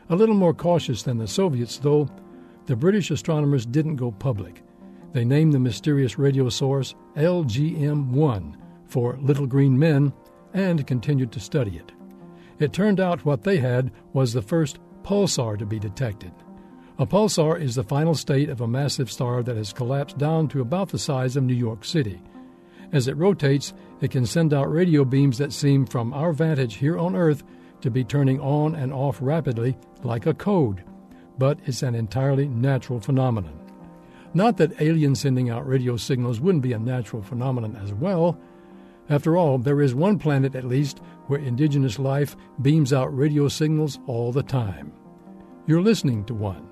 A little more cautious than the Soviets, though, the British astronomers didn't go public. They named the mysterious radio source LGM-1 for Little Green Men and continued to study it. It turned out what they had was the first pulsar to be detected. A pulsar is the final state of a massive star that has collapsed down to about the size of New York City. As it rotates, it can send out radio beams that seem, from our vantage here on Earth, to be turning on and off rapidly like a code. But it's an entirely natural phenomenon. Not that aliens sending out radio signals wouldn't be a natural phenomenon as well. After all, there is one planet at least where indigenous life beams out radio signals all the time. You're listening to one.